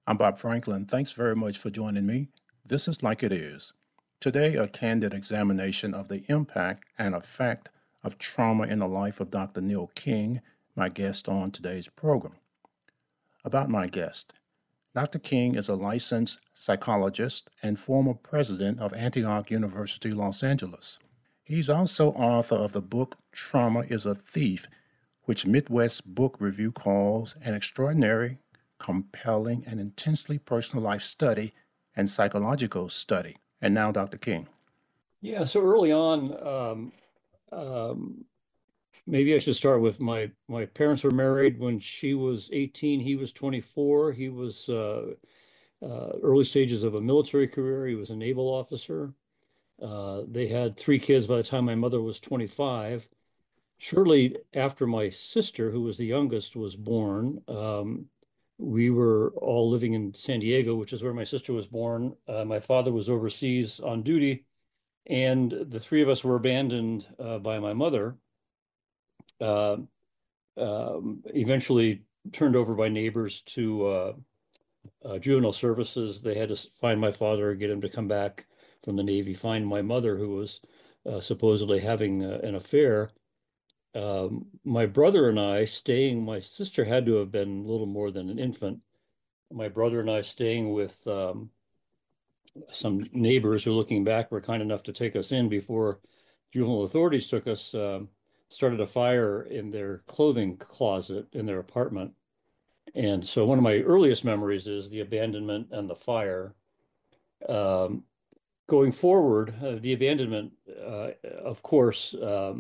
I'm Bob Franklin. Thanks very much for joining me. This is Like It Is. Today, a candid examination of the impact and effect of trauma in the life of Dr. Neil King, my guest on today's program. About my guest, Dr. King is a licensed psychologist and former president of Antioch University, Los Angeles. He's also author of the book Trauma is a Thief, which Midwest Book Review calls an extraordinary, compelling, and intensely personal life study and psychological study. And now, Dr. King. Yeah, so early on, um, maybe I should start with my parents were married when she was 18, he was 24. He was early stages of a military career. He was a naval officer. They had three kids by the time my mother was 25. Shortly after my sister, who was the youngest, was born, we were all living in San Diego, which is where my sister was born. My father was overseas on duty, and the three of us were abandoned by my mother, uh, eventually turned over by neighbors to juvenile services. They had to find my father, get him to come back from the Navy, find my mother, who was supposedly having an affair. My brother and I staying, my sister had to have been a little more than an infant. My brother and I staying with some neighbors who, looking back, were kind enough to take us in before juvenile authorities took us, started a fire in their clothing closet in their apartment. And so one of my earliest memories is the abandonment and the fire. Um, Going forward, the abandonment, of course,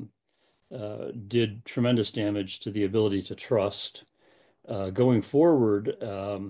did tremendous damage to the ability to trust. Going forward,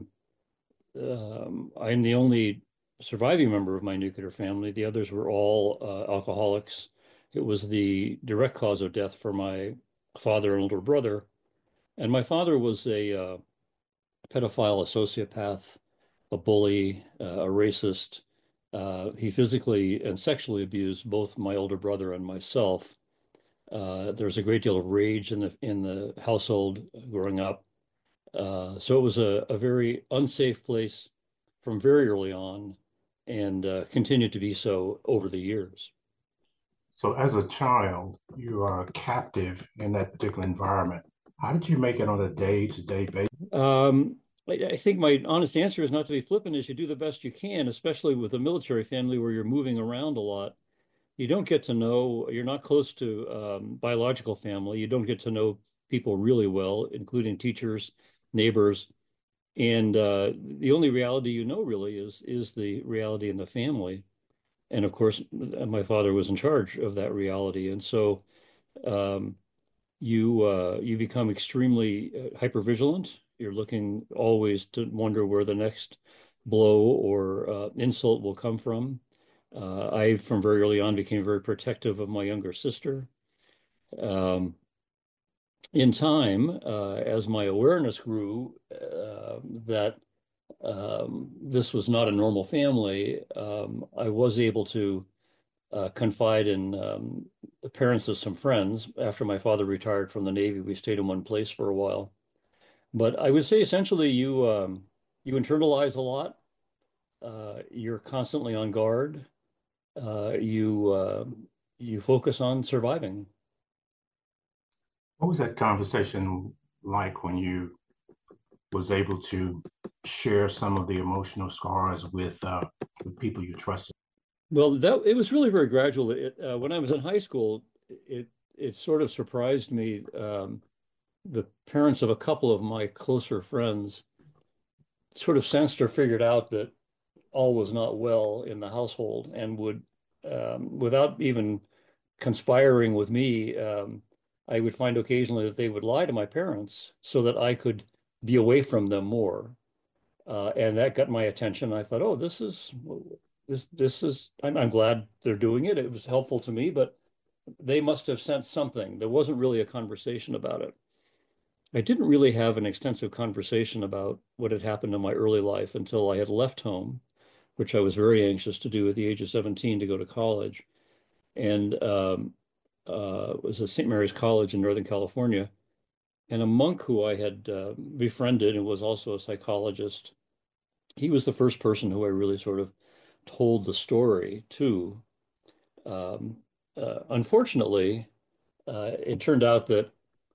I'm the only surviving member of my nuclear family. The others were all alcoholics. It was the direct cause of death for my father and older brother. And my father was a pedophile, a sociopath, a bully, a racist. He physically and sexually abused both my older brother and myself. There was a great deal of rage in the household growing up. So it was a very unsafe place from very early on, and continued to be so over the years. So, as a child, you are captive in that particular environment. How did you make it on a day to day basis? I think my honest answer is not to be flippant, is you do the best you can, especially with a military family where you're moving around a lot. You don't get to know, you're not close to biological family. You don't get to know people really well, including teachers, neighbors. And the only reality you know really is the reality in the family. And of course, my father was in charge of that reality. And so um, you become extremely hypervigilant. You're looking always to wonder where the next blow or insult will come from. I, from very early on, became very protective of my younger sister. Um, in time, as my awareness grew, that this was not a normal family, I was able to confide in the parents of some friends. After my father retired from the Navy, we stayed in one place for a while. But I would say essentially you internalize a lot. You're constantly on guard. You focus on surviving. What was that conversation like when you was able to share some of the emotional scars with people you trusted? Well, that it was really very gradual. When I was in high school, it sort of surprised me. The parents of a couple of my closer friends sort of sensed or figured out that all was not well in the household, and would, without even conspiring with me, I would find occasionally that they would lie to my parents so that I could be away from them more. And that got my attention. I thought, oh, this is, I'm glad they're doing it. It was helpful to me, but they must have sensed something. There wasn't really a conversation about it. I didn't really have an extensive conversation about what had happened in my early life until I had left home, which I was very anxious to do at the age of 17 to go to college. And it was at St. Mary's College in Northern California. And a monk who I had befriended and was also a psychologist he was the first person who I really sort of told the story to. Um, Unfortunately, it turned out that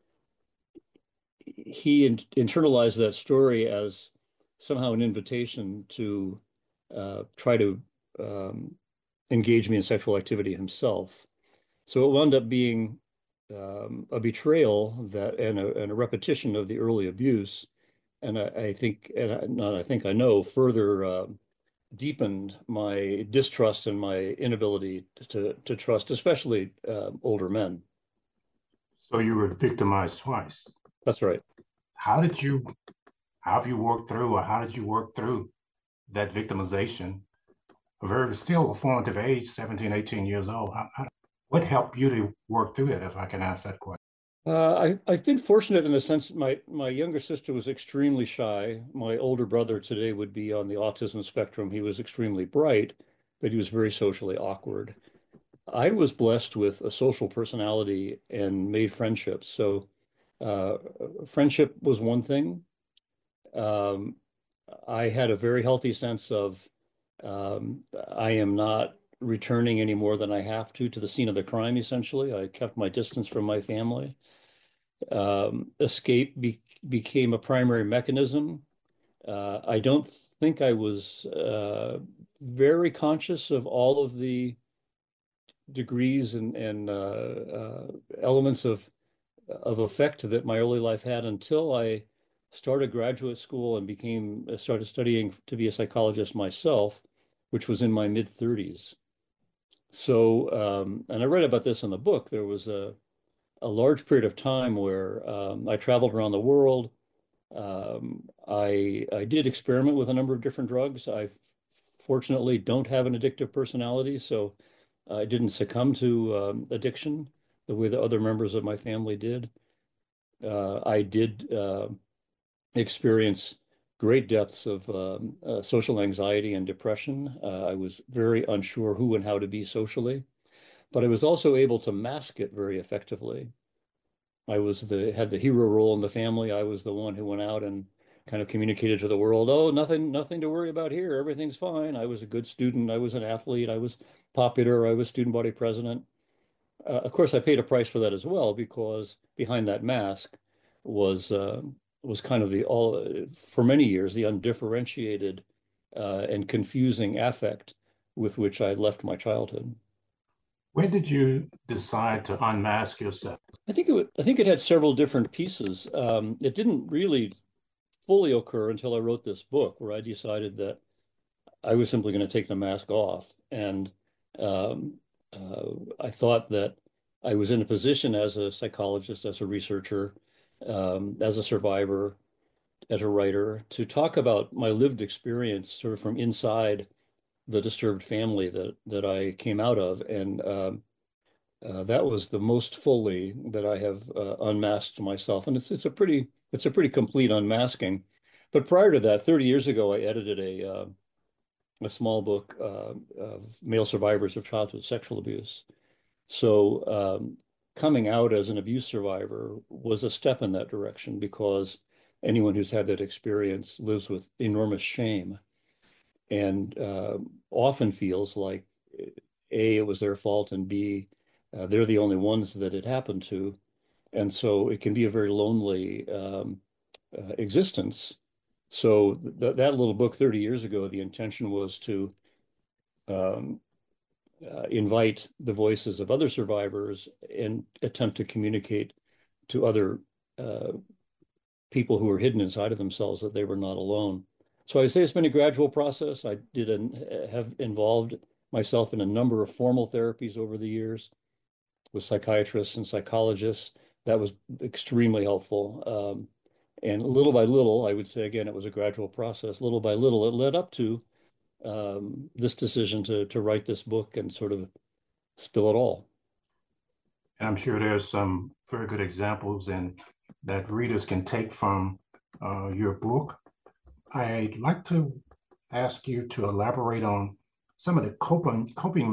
he internalized that story as somehow an invitation to try to um, engage me in sexual activity himself. So it wound up being a betrayal that and a repetition of the early abuse. And I think, and I, not I think I know, further deepened my distrust and my inability to trust, especially older men. So you were victimized twice. That's right. How did you, how have you worked through, or how did you work through that victimization? A very still a formative age, 17, 18 years old. What helped you to work through it, if I can ask that question? I've been fortunate in the sense that my younger sister was extremely shy. My older brother today would be on the autism spectrum. He was extremely bright, but he was very socially awkward. I was blessed with a social personality and made friendships. So uh, friendship was one thing. Um, I had a very healthy sense of I am not returning any more than I have to the scene of the crime, essentially. I kept my distance from my family. Escape became a primary mechanism. I don't think I was very conscious of all of the degrees and elements of effect that my early life had until I started graduate school and became started studying to be a psychologist myself, which was in my mid 30s. So, and I read about this in the book. There was a large period of time where I traveled around the world. I did experiment with a number of different drugs. I fortunately don't have an addictive personality, so I didn't succumb to addiction the way the other members of my family did. I did experience great depths of social anxiety and depression. I was very unsure who and how to be socially, but I was also able to mask it very effectively. I was the had the hero role in the family. I was the one who went out and kind of communicated to the world, oh, nothing to worry about here. Everything's fine. I was a good student. I was an athlete. I was popular. I was student body president. Of course, I paid a price for that as well because behind that mask was was kind of the all for many years the undifferentiated and confusing affect with which I left my childhood. When did you decide to unmask yourself? I think it had several different pieces. It didn't really fully occur until I wrote this book, where I decided that I was simply going to take the mask off, and um, I thought that I was in a position as a psychologist, as a researcher, as a survivor, as a writer, to talk about my lived experience, sort of from inside the disturbed family that I came out of, and that was the most fully that I have unmasked myself, and it's a pretty complete unmasking. But prior to that, 30 years ago, I edited a small book of male survivors of childhood sexual abuse. So coming out as an abuse survivor was a step in that direction because anyone who's had that experience lives with enormous shame and often feels like A, it was their fault, and B, they're the only ones that it happened to. And so it can be a very lonely existence. So that little book 30 years ago, the intention was to um, invite the voices of other survivors and attempt to communicate to other uh, people who were hidden inside of themselves that they were not alone. So I say it's been a gradual process. I did have involved myself in a number of formal therapies over the years with psychiatrists and psychologists. That was extremely helpful. And little by little, I would say again, it was a gradual process. Little by little, it led up to this decision to write this book and sort of spill it all. And I'm sure there's some very good examples and that readers can take from your book. I'd like to ask you to elaborate on some of the coping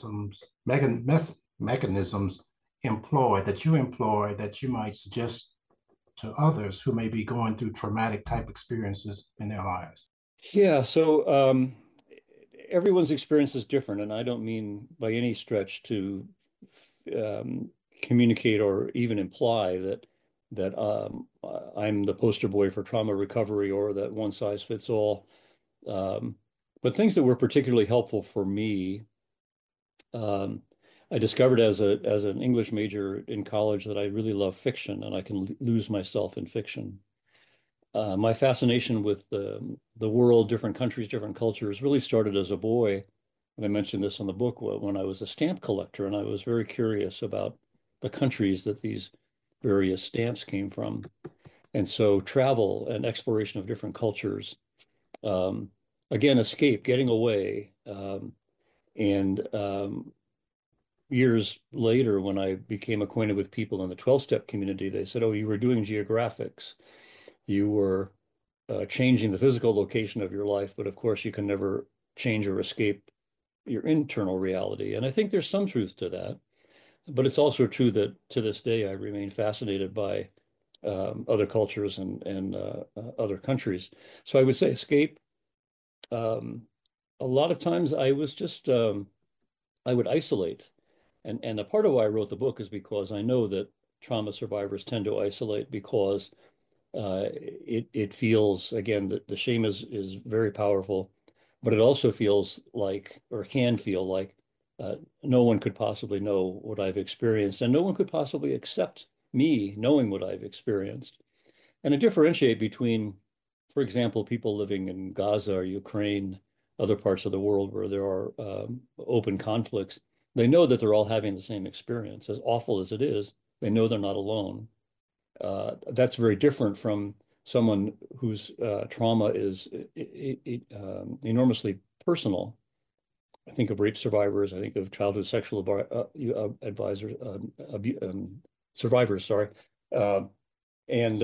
mechanisms employed that you employ that you might suggest to others who may be going through traumatic type experiences in their lives. Yeah, so everyone's experience is different, and I don't mean by any stretch to um, communicate or even imply that I'm the poster boy for trauma recovery or that one size fits all. Um, but things that were particularly helpful for me, um, I discovered as an English major in college that I really love fiction, and I can lose myself in fiction. My fascination with the world, different countries, different cultures, really started as a boy. And I mentioned this in the book when I was a stamp collector, and I was very curious about the countries that these various stamps came from. And so travel and exploration of different cultures, um, again, escape, getting away. And years later, when I became acquainted with people in the 12-step community, they said, "Oh, you were doing geographics. You were changing the physical location of your life, but of course you can never change or escape your internal reality." And I think there's some truth to that, but it's also true that to this day I remain fascinated by other cultures and other countries. So I would say escape. Um, a lot of times I was just I would isolate, and a part of why I wrote the book is because I know that trauma survivors tend to isolate because it feels again that the shame is very powerful, but it also feels like or can feel like no one could possibly know what I've experienced, and no one could possibly accept me knowing what I've experienced. And to differentiate between, for example, people living in Gaza or Ukraine, other parts of the world where there are open conflicts, they know that they're all having the same experience. As awful as it is, they know they're not alone. That's very different from someone whose trauma is enormously personal. I think of rape survivors. I think of childhood sexual advisors, survivors. Sorry, uh, and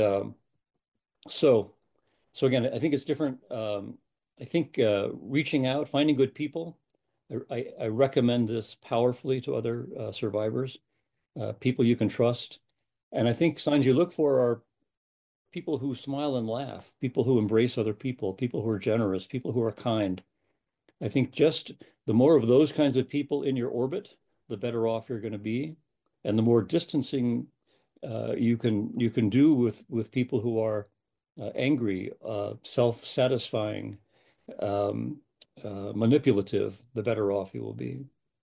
so so again, I think it's different. I think reaching out, finding good people. I recommend this powerfully to other survivors, people you can trust. And I think signs you look for are people who smile and laugh, people who embrace other people who are generous, people who are kind. I think just the more of those kinds of people in your orbit, the better off you're going to be, and the more distancing you can do with people who are angry, self-satisfying, um, manipulative, the better off you will be.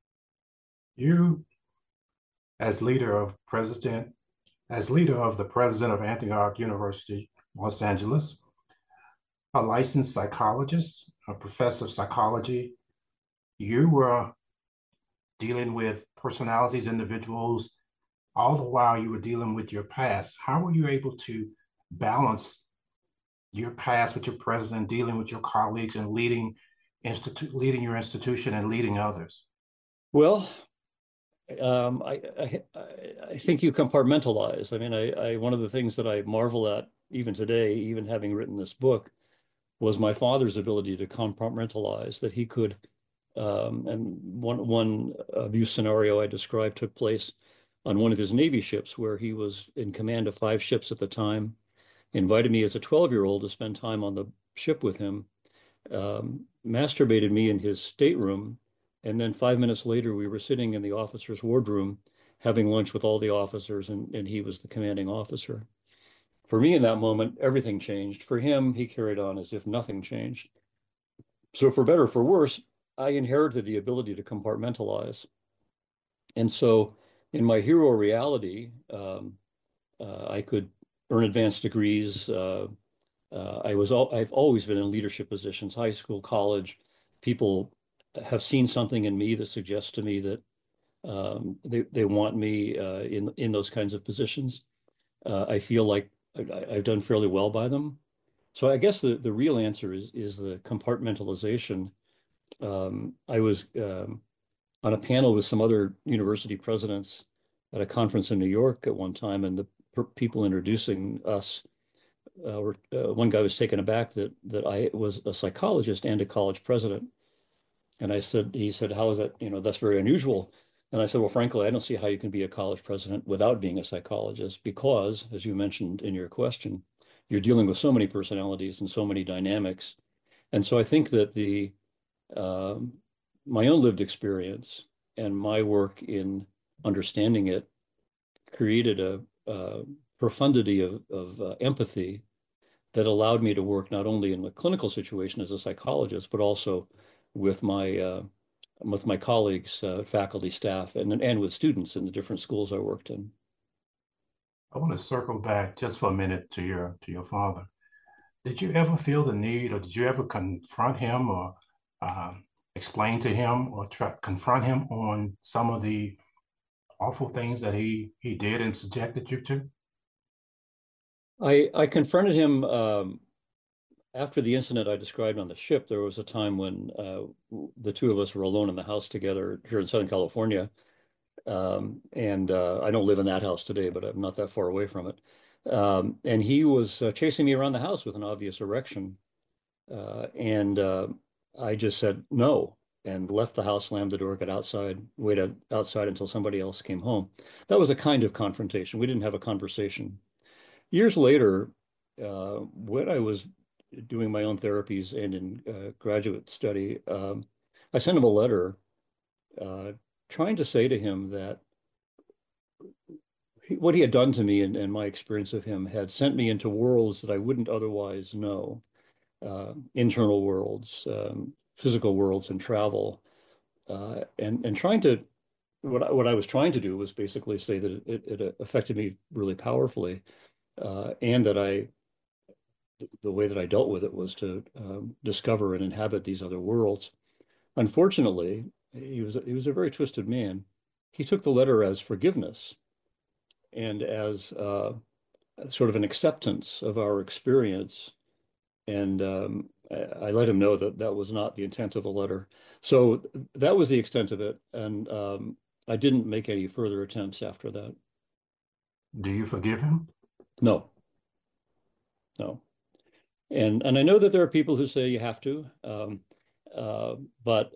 You, as leader of the president of Antioch University, Los Angeles, a licensed psychologist, a professor of psychology, you were dealing with personalities, individuals, all the while you were dealing with your past. How were you able to balance your past with your president, dealing with your colleagues, and leading your institution and leading others? Well, I think you compartmentalize. I mean, one of the things that I marvel at even today, even having written this book, was my father's ability to compartmentalize, that he could, and one abuse scenario I described took place on one of his Navy ships where he was in command of 5 ships at the time, invited me as a 12-year-old to spend time on the ship with him, masturbated me in his stateroom, and then 5 minutes later we were sitting in the officers' wardroom having lunch with all the officers, and he was the commanding officer. For me in that moment, everything changed. For him, he carried on as if nothing changed. So for better or for worse, I inherited the ability to compartmentalize. And so in my hero reality, I could earn advanced degrees. I've always been in leadership positions, high school, college. People have seen something in me that suggests to me that they want me in those kinds of positions. I feel like I've done fairly well by them. So I guess the real answer is the compartmentalization. I was on a panel with some other university presidents at a conference in New York at one time, and the people introducing us one guy was taken aback that I was a psychologist and a college president. And he said, "How is that? That's very unusual." And I said, "Well, frankly, I don't see how you can be a college president without being a psychologist, because, as you mentioned in your question, you're dealing with so many personalities and so many dynamics. And so I think that um, my own lived experience and my work in understanding it created a profundity of empathy that allowed me to work not only in a clinical situation as a psychologist, but also with my colleagues, faculty, staff, and with students in the different schools I worked in. I want to circle back just for a minute to your father. Did you ever feel the need, or did you ever confront him, or um, explain to him, or confront him on some of the awful things that he did and subjected you to? I confronted him after the incident I described on the ship. There was a time when the two of us were alone in the house together here in Southern California. And I don't live in that house today, but I'm not that far away from it. And he was chasing me around the house with an obvious erection. And I just said no and left the house, slammed the door, got outside, waited outside until somebody else came home. That was a kind of confrontation. We didn't have a conversation. Years later, when I was doing my own therapies and in graduate study, I sent him a letter uh, trying to say to him that what he had done to me and my experience of him had sent me into worlds that I wouldn't otherwise know, internal worlds, physical worlds, and travel. And trying to what I was trying to do was basically say that it affected me really powerfully, and that the way that I dealt with it was to discover and inhabit these other worlds. Unfortunately, he was a very twisted man. He took the letter as forgiveness and as sort of an acceptance of our experience. And I let him know that that was not the intent of the letter. So that was the extent of it. And I didn't make any further attempts after that. Do you forgive him? No, no. And I know that there are people who say you have to, but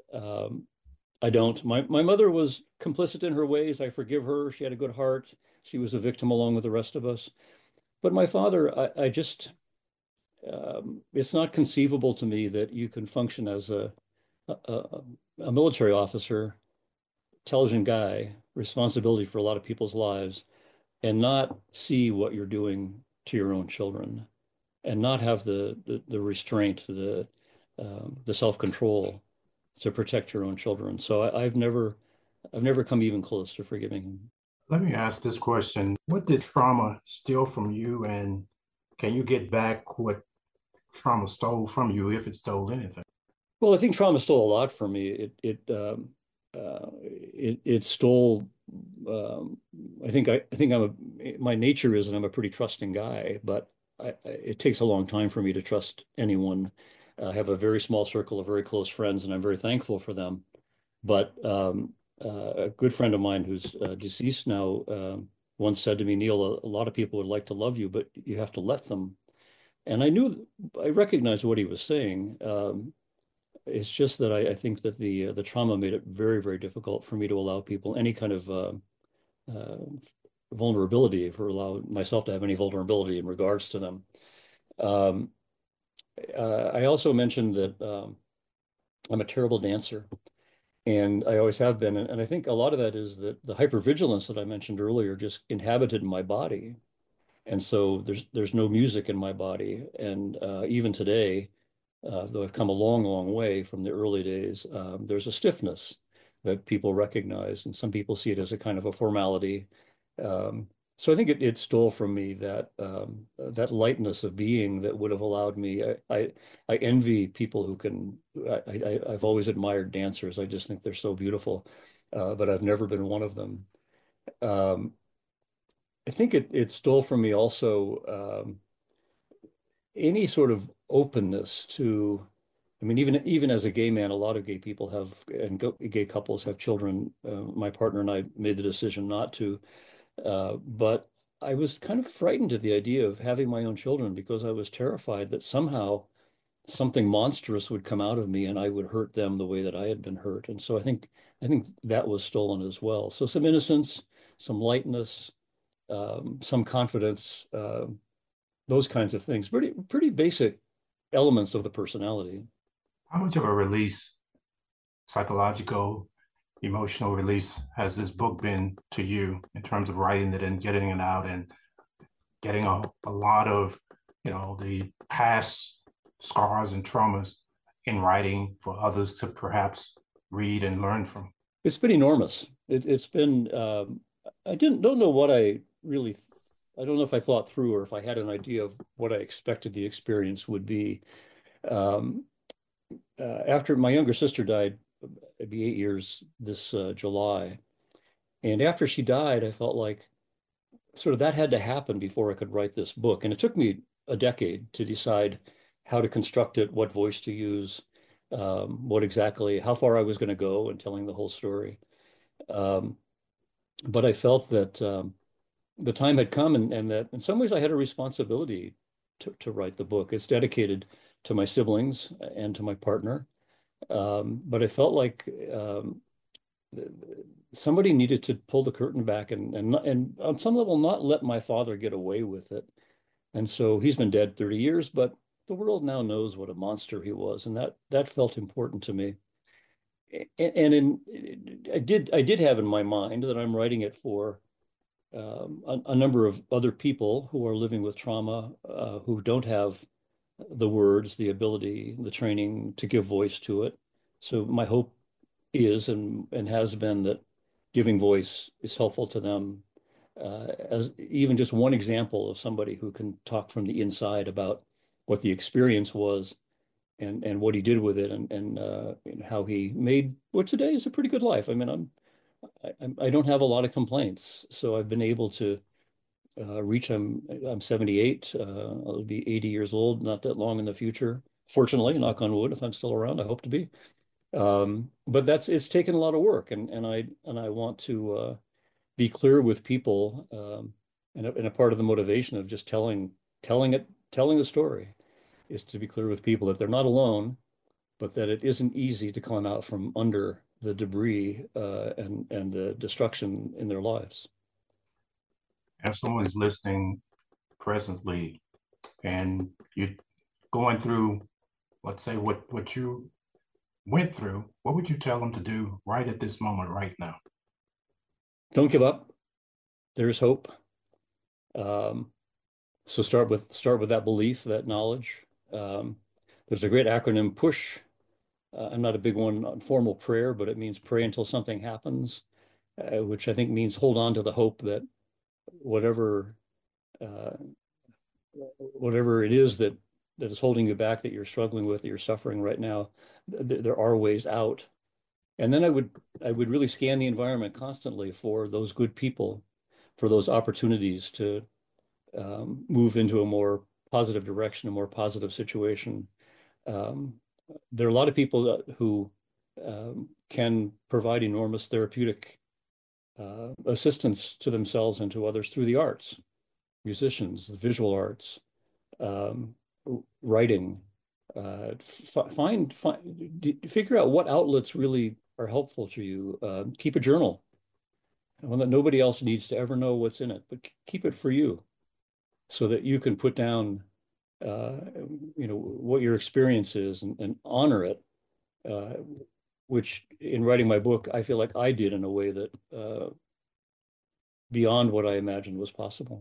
I don't. My mother was complicit in her ways. I forgive her. She had a good heart. She was a victim along with the rest of us. But my father, I just it's not conceivable to me that you can function as a, a military officer, intelligent guy, responsibility for a lot of people's lives, and not see what you're doing to your own children, and not have the restraint, the self-control to protect your own children. So I've never come even close to forgiving him. Let me ask this question. What did trauma steal from you, and can you get back what trauma stole from you if it stole anything? Well, I think trauma stole a lot from me. It stole. Um, I think my nature is, and I'm a pretty trusting guy, but it takes a long time for me to trust anyone. I have a very small circle of very close friends, and I'm very thankful for them. But a good friend of mine who's deceased now once said to me, Neil, a lot of people would like to love you, but you have to let them. And I recognized what he was saying. It's just that I think that the trauma made it very, very difficult for me to allow people any kind of uh, vulnerability, for allow myself to have any vulnerability in regards to them. Um, I also mentioned that I'm a terrible dancer, and I always have been. And I think a lot of that is that the hypervigilance that I mentioned earlier just inhabited my body. And so there's no music in my body. And even today, though I've come a long, long way from the early days, there's a stiffness that people recognize, and some people see it as a kind of a formality. So I think it stole from me that lightness of being that would have allowed me. I envy people who can. I've always admired dancers. I just think they're so beautiful, but I've never been one of them. Um, I think it stole from me also any sort of openness to. I mean, even as a gay man, a lot of gay people have, and gay couples have children. My partner and I made the decision not to, but I was kind of frightened at the idea of having my own children because I was terrified that somehow something monstrous would come out of me and I would hurt them the way that I had been hurt. And so I think that was stolen as well. So some innocence, some lightness, some confidence, those kinds of things. Pretty basic elements of the personality. How much of a release, psychological, emotional release, has this book been to you in terms of writing it and getting it out and getting a lot of, the past scars and traumas in writing for others to perhaps read and learn from? It's been enormous. It's been, I don't know what I really, I don't know if I thought through or if I had an idea of what I expected the experience would be. Um, After my younger sister died, it'd be 8 years this July. And after she died, I felt like sort of that had to happen before I could write this book. And it took me a decade to decide how to construct it, what voice to use, what exactly, how far I was going to go in telling the whole story. Um, but I felt that the time had come and that in some ways I had a responsibility to write the book. It's dedicated to my siblings and to my partner. But I felt like somebody needed to pull the curtain back and on some level not let my father get away with it. And so he's been dead 30 years, but the world now knows what a monster he was, and that felt important to me. I did have in my mind that I'm writing it for a number of other people who are living with trauma, who don't have the words, the ability, the training to give voice to it. So my hope is and has been that giving voice is helpful to them, as even just one example of somebody who can talk from the inside about what the experience was and what he did with it and how he made what today is a pretty good life. I mean, I don't have a lot of complaints, so I've been able to reach. I'm 78. I'll be 80 years old not that long in the future. Fortunately, knock on wood, if I'm still around, I hope to be. But it's taken a lot of work, and I want to be clear with people, and a part of the motivation of just telling the story is to be clear with people that they're not alone, but that it isn't easy to climb out from under the debris and the destruction in their lives. If someone is listening presently and you're going through, let's say, what you went through, what would you tell them to do right at this moment, right now? Don't give up. There's hope. Um, so start with that belief, that knowledge. Um, there's a great acronym, PUSH. I'm not a big one on formal prayer, but it means pray until something happens, which I think means hold on to the hope that whatever uh, whatever it is that is holding you back, that you're struggling with, that you're suffering right now, there are ways out. And then I would really scan the environment constantly for those good people, for those opportunities to move into a more positive direction, a more positive situation. Um, there are a lot of people who can provide enormous therapeutic assistance to themselves and to others through the arts, musicians, the visual arts, um, writing. Figure out what outlets really are helpful to you. Keep a journal, one that nobody else needs to ever know what's in it, but keep it for you so that you can put down, uh, what your experience is and honor it, uh, which in writing my book, I feel like I did in a way that beyond what I imagined was possible.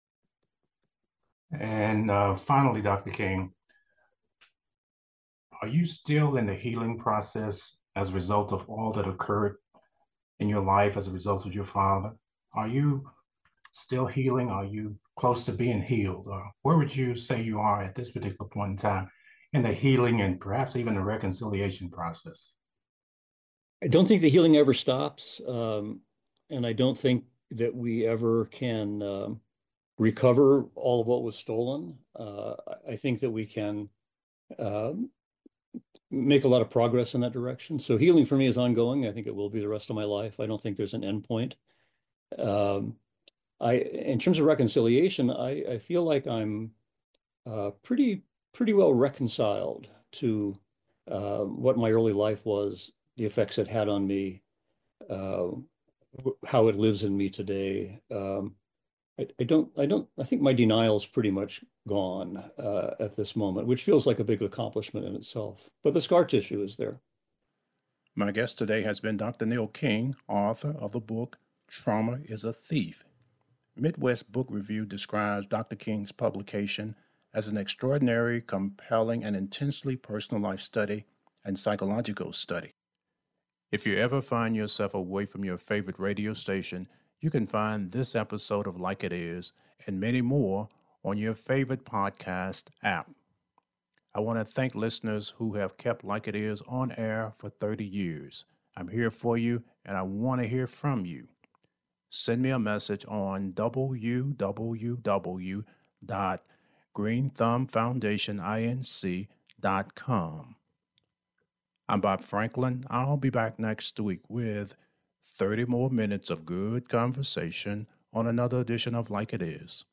And finally, Dr. King, are you still in the healing process as a result of all that occurred in your life as a result of your father? Are you still healing? Are you close to being healed? Or where would you say you are at this particular point in time in the healing and perhaps even the reconciliation process? I don't think the healing ever stops, and I don't think that we ever can recover all of what was stolen. I think that we can um make a lot of progress in that direction. So healing for me is ongoing. I think it will be the rest of my life. I don't think there's an end point. Um, in terms of reconciliation, I feel like I'm pretty well reconciled to what my early life was, the effects it had on me, uh, how it lives in me today. I think my denial is pretty much gone at this moment, which feels like a big accomplishment in itself. But the scar tissue is there. My guest today has been Dr. Neil King, author of the book Trauma is a Thief. Midwest Book Review describes Dr. King's publication as an extraordinary, compelling, and intensely personal life study and psychological study. If you ever find yourself away from your favorite radio station, you can find this episode of Like It Is and many more on your favorite podcast app. I want to thank listeners who have kept Like It Is on air for 30 years. I'm here for you, and I want to hear from you. Send me a message on www.greenthumbfoundationinc.com. I'm Bob Franklin. I'll be back next week with 30 more minutes of good conversation on another edition of Like It Is.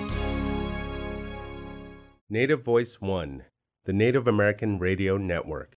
Native Voice One, the Native American Radio Network.